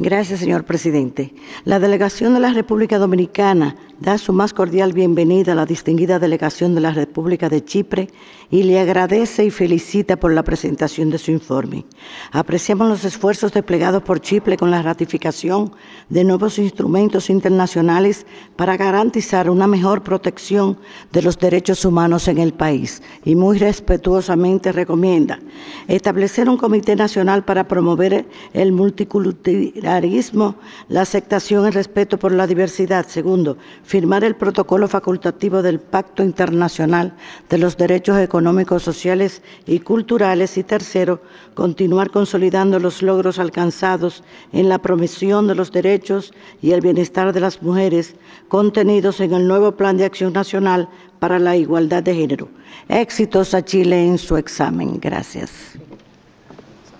Gracias, señor presidente. La delegación de la República Dominicana da su más cordial bienvenida a la distinguida delegación de la República de Chipre y le agradece y felicita por la presentación de su informe. Apreciamos los esfuerzos desplegados por Chipre con la ratificación de nuevos instrumentos internacionales para garantizar una mejor protección de los derechos humanos en el país y muy respetuosamente recomienda establecer un Comité Nacional para promover el multiculturalismo, la aceptación y el respeto por la diversidad. Segundo, firmar el protocolo facultativo del Pacto Internacional de los Derechos Económicos, Sociales y Culturales. Y tercero, continuar consolidando los logros alcanzados en la promoción de los derechos y el bienestar de las mujeres contenidos en el nuevo Plan de Acción Nacional para la Igualdad de Género. Éxitos a Chile en su examen. Gracias.